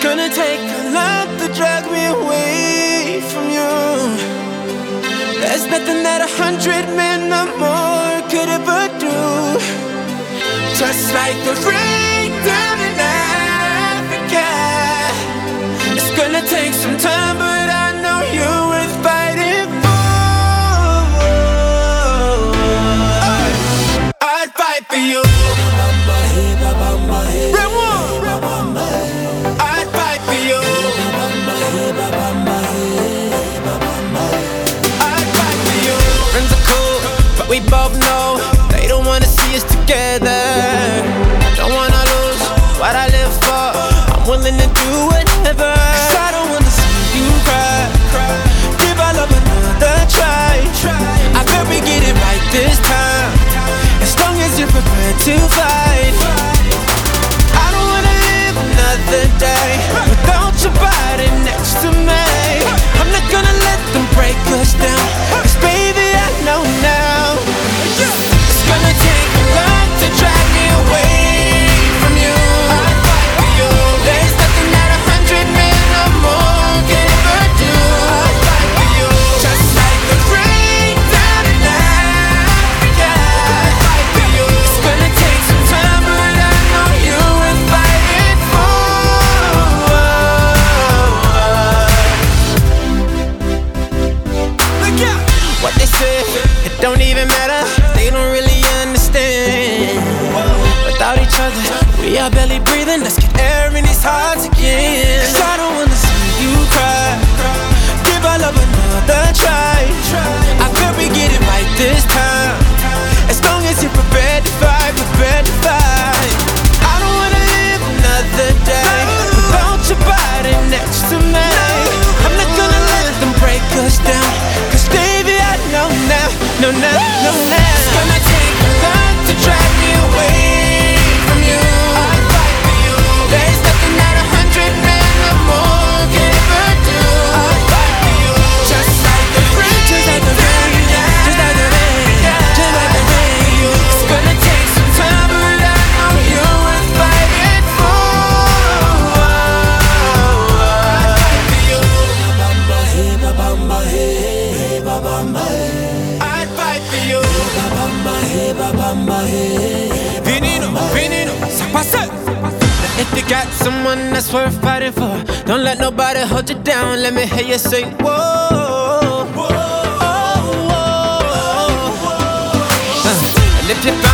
gonna take a lot to drag me away from you. There's nothing that 100 men or more could ever do. Just like the rain down in Africa. It's gonna take some time, but I know you're worth fighting for. I'd fight for you. I'd fight for you. I'd fight for you. Friends are cool, but we both know they don't wanna see us together. Don't wanna lose what I live for. I'm willing to do whatever, 'cause I don't wanna see you cry. Give our love another try. I bet we get it right this time, as long as you're prepared to fight. I don't wanna live another day without your body next to me. I'm not gonna let them break us down, 'cause baby I know now it's gonna take a lot to drag me away from you. I'd fight for you. There's nothing that 100 men or more can ever do. I'd fight for you. Just like the rain down in Africa. I'd fight for you. It's gonna take some time, but I know you're worth fighting for. Look out! What they say, it don't even matter. They don't really understand. Without each other, we are barely breathing. Let's get air in these hearts again. 'Cause I don't wanna see you cry. Give our love another try. I bet we get it right this time, as long as you're prepared to fight, prepared to fight. I don't wanna live another day without your body next to me. I'm not gonna let them break us down, 'cause baby I know now, no now, no now. It's gonna take a lot to drag me away from you. I'd fight for you. There's nothing that 100 men or more can ever do. I'd fight for you. Just like the rain, just like the rain, just like the rain, just like the rain. It's gonna take some time, but I know you're worth fighting for. I'd fight for you. I'd fight for you. Veneno, veneno, ça passe. If you got someone that's worth fighting for, don't let nobody hold you down. Let me hear you say, whoa, whoa, whoa, whoa. And if you